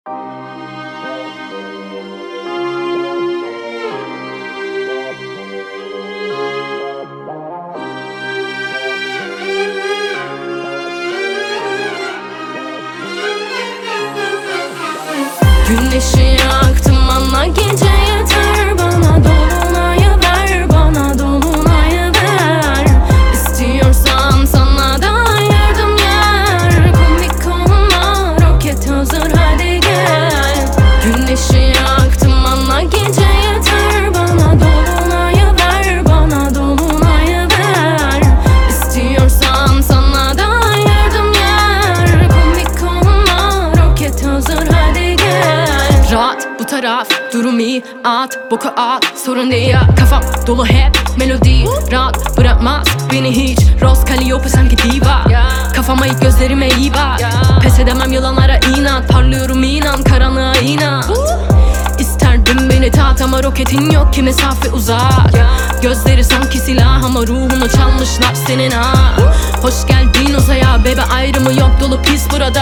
Güneşi yaktım anla, gece yeter bana. Dolunayı ver bana, dolunayı ver. İstiyorsan sana da yardım yer. Komik olma, roket hazır, hadi gel. Güneşi yaktım anla, gece yeter bana. Dolunayı ver bana, dolunayı ver. İstiyorsan sana da yardım yer. Komik olma, roket hazır, hadi gel. Rahat bu taraf, durum iyi, at boku at, sorun değil ya. Kafam dolu hep melodi, rahat bırakmaz beni hiç. Rose Calliope sanki diva, kafama ilk gözlerime iyi bak. Pes edemem yalanlara inat, parlıyorum inan, karanlığa inat. İsterdim beni tat ama roketin yok ki, mesafe uzak. Gözleri sanki silah ama ruhunu çalmışlar senin ha. Hoş geldin uzaya bebe, ayrımı yok, dolu pis burada.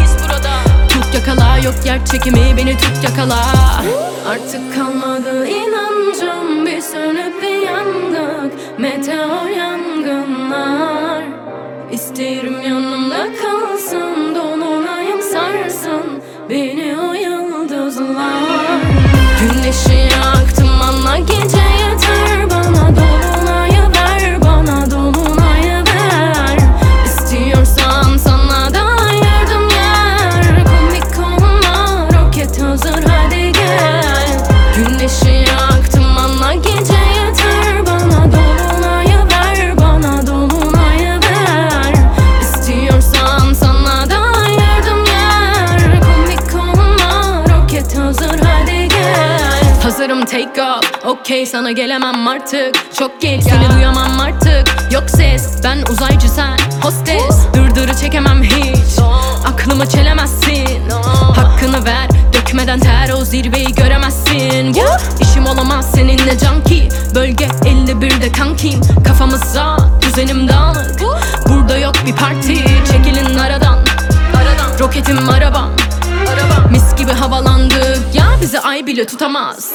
Tut yakala, yok yer çekimi, beni tut yakala. Artık kalmadı inancım, bir sönüp bir yandık. Meteor yangınlar. İsterim yanımda kalsın, dolunayım sarsın beni o yıldızlar. Güneşi yaktım anla, gece yeter bana. Dolunayı ver bana, dolunayı ver. İstiyorsan sana da yardım yer. Komik olma, roket hazır, hadi gel. Güneşi yaktım anla, gece yeter bana. Dolunayı ver bana, dolunayı ver. İstiyorsan sana da yardım yer. Komik olma, roket hazır, hadi gel. Hazırım take off, okey sana gelemem artık. Çok geç, seni duyamam artık. Yok ses, ben uzaycı sen hostes. Dırdırı çekemem hiç, aklımı çelemezsin. Hakkını ver, dökmeden ter, o zirveyi göremezsin. İşim olamaz seninle canki, bölge 51'de kankim. Kafamız rahat, düzenim dağınık, burada yok bir parti. Çekilin aradan, roketim arabam. Mis gibi havalandık ya, bizi ay bile tutamaz.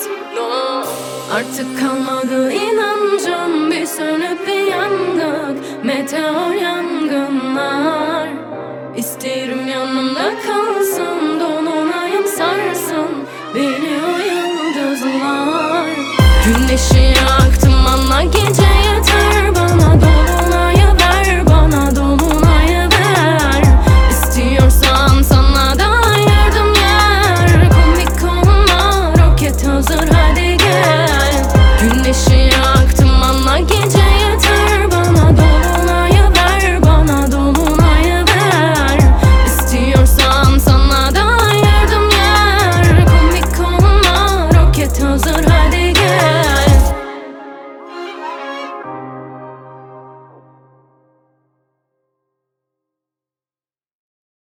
Artık kalmadı inancım, bir sönüp bir yandık. Meteor yangınlar. İsterim yanımda kalsın,